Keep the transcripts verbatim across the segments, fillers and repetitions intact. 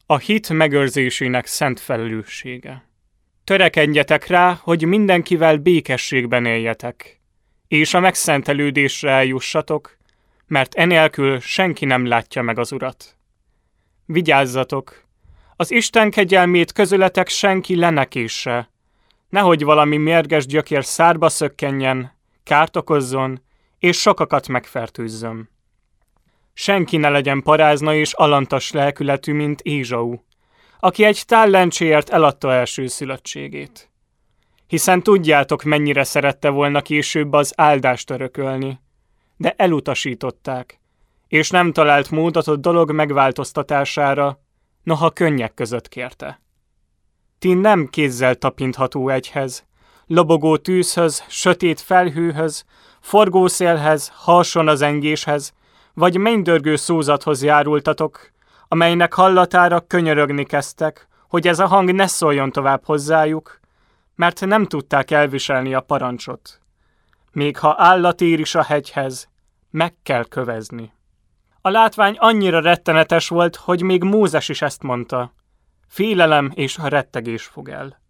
A hit megőrzésének szent felelőssége. Törekedjetek rá, hogy mindenkivel békességben éljetek, és a megszentelődésre eljussatok, mert enélkül senki nem látja meg az Urat. Vigyázzatok! Az Isten kegyelmét közületek senki le ne késse, nehogy valami mérges gyökér szárba szökkenjen, kárt okozzon, és sokakat megfertőzzön. Senki ne legyen parázna és alantas lelkületű, mint Ézsau, aki egy tál lencséért eladta elsőszülöttségét. Hiszen tudjátok, mennyire szerette volna később az áldást örökölni, de elutasították, és nem talált módot a dolog megváltoztatására, noha könnyek között kérte. Ti nem kézzel tapintható egyhez, lobogó tűzhöz, sötét felhőhöz, forgószélhez, harson az engéshez, vagy mennydörgő szózathoz járultatok, amelynek hallatára könyörögni kezdtek, hogy ez a hang ne szóljon tovább hozzájuk, mert nem tudták elviselni a parancsot. Még ha állat ér is a hegyhez, meg kell kövezni. A látvány annyira rettenetes volt, hogy még Mózes is ezt mondta. Félelem és a rettegés fog el.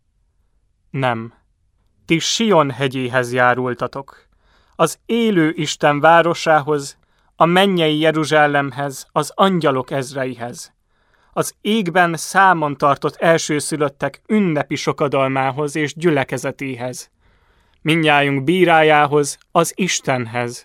Nem. Ti Sion hegyéhez járultatok, az élő Isten városához, a mennyei Jeruzsálemhez, az angyalok ezreihez, az égben számon tartott elsőszülöttek ünnepi sokadalmához és gyülekezetéhez, mindnyájunk bírájához, az Istenhez,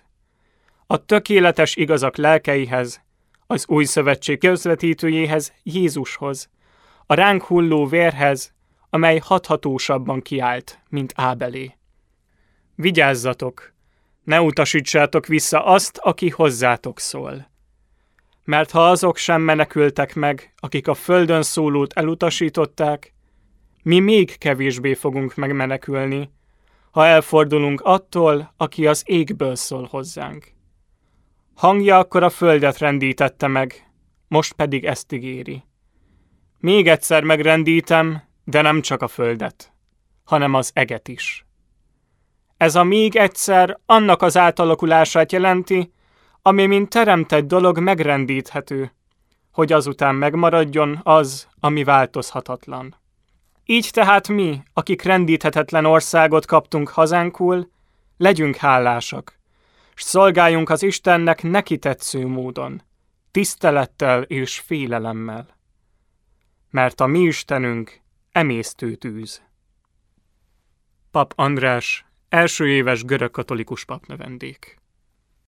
a tökéletes igazak lelkeihez, az új szövetség közvetítőjéhez, Jézushoz, a ránk hulló vérhez, amely hathatósabban kiállt, mint Ábelé. Vigyázzatok! Ne utasítsátok vissza azt, aki hozzátok szól. Mert ha azok sem menekültek meg, akik a földön szólót elutasították, mi még kevésbé fogunk megmenekülni, ha elfordulunk attól, aki az égből szól hozzánk. Hangja akkor a földet rendítette meg, most pedig ezt ígéri. Még egyszer megrendítem, de nem csak a földet, hanem az eget is. Ez a még egyszer annak az átalakulását jelenti, ami mint teremtett dolog megrendíthető, hogy azután megmaradjon az, ami változhatatlan. Így tehát mi, akik rendíthetetlen országot kaptunk hazánkul, legyünk hálásak, s szolgáljunk az Istennek neki tetsző módon, tisztelettel és félelemmel. Mert a mi Istenünk emésztő tűz. Pap András, első éves görögkatolikus papnövendék.